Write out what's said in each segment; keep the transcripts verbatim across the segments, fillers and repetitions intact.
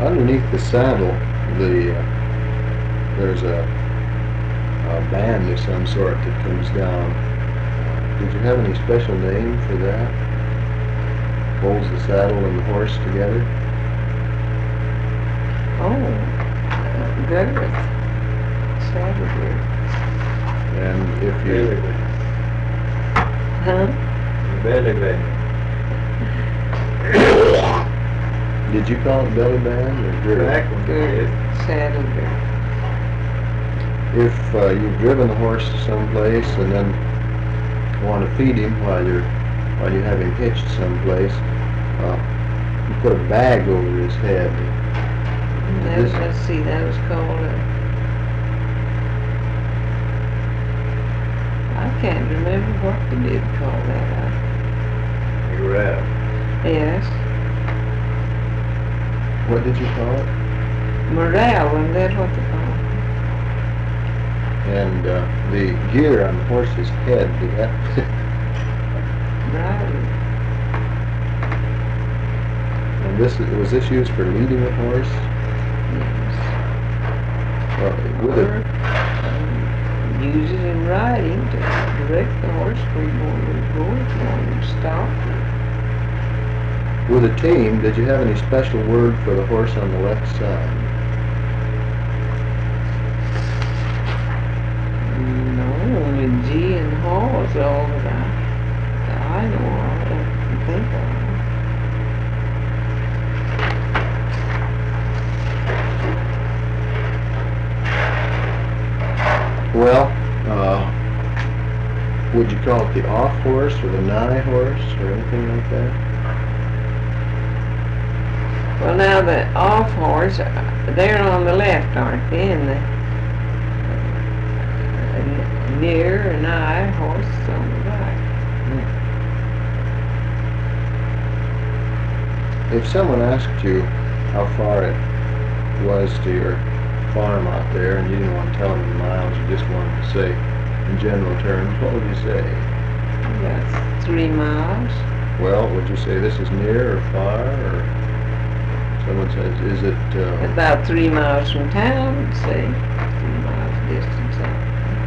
underneath the saddle, the uh, there's a, a band of some sort that comes down. Uh, did you have any special name for that? Holds the saddle and the horse together? Oh, girth. Saddle girth. And if you... Belly band. Huh? Belly band. Did you call it belly band or girth? Back one Girth. did. Saddle girth. If uh, you've driven the horse to some place and then want to feed him while you're while you have him hitched someplace, uh, you put a bag over his head. That was, This- let's see, that was called a... I can't remember what they did call that. You wrap. I, yes. What did you call it? Morale, wasn't that what they called it? And uh, the gear on the horse's head, did that... Bridle. and this was this used for leading the horse? Yes. Well, it would Or have, um, use it in riding to direct the horse where you want him to go, if you want him to stop. with a team, did you have any special word for the horse on the left side? No, only G and Haw is all that I, that I know of, I can think of. Well, uh, would you call it the off horse or the nigh horse or anything like that? Well, now the off horse, uh, they're on the left, aren't they? And the uh, near and nigh horse is on the right. If someone asked you how far it was to your farm out there and you didn't want to tell them in miles, you just wanted to say in general terms, what would you say? That's three miles. Well, would you say this is near or far, or someone says, is it, uh, About three miles from town, say, three miles distance out.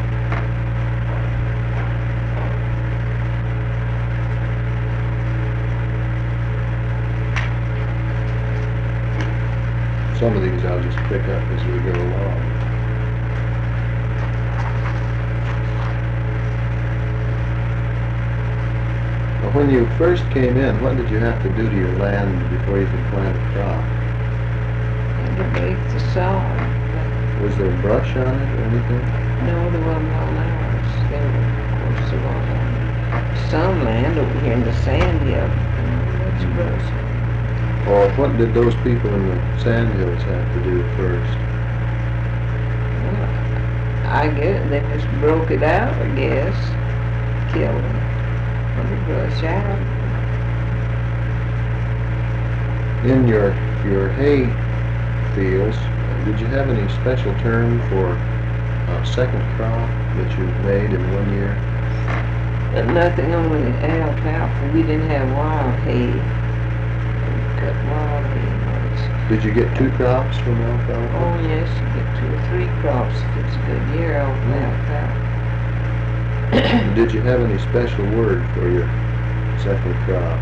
some of these I'll just pick up as we go along. Well, when you first came in, what did you have to do to your land before you could plant a crop? And to make the sod. Was there brush on it or anything? No, there wasn't on ours. There were, of course, there was on some land over here in the sand hill. That's brush. Or what did those people in the sand hills have to do first? Well, I guess they just broke it out, I guess. Killed them. Let the brush out. In your your hay fields, uh, did you have any special term for uh, second crop that you made in one year? But nothing on the alfalfa. We didn't have wild hay. We cut wild hay much. Did you get two crops from alfalfa? Oh yes, you get two or three crops if it's a good year off the alfalfa. Did you have any special word for your second crop?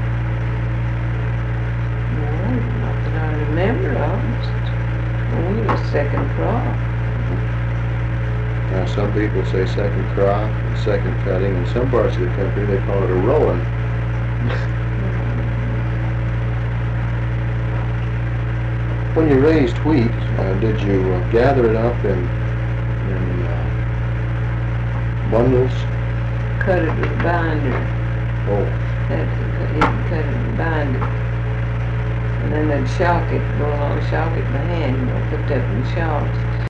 No, not that I remember of. Just only the second crop. Now, some people say second crop and second cutting. In some parts of the country, they call it a rowing. When you raised wheat, uh, did you uh, gather it up in, in uh, bundles? Cut it with a binder. Oh, Had to cut it, cut it with a binder. And then they'd shock it, go along, shock it by hand, you know, put that in shocks.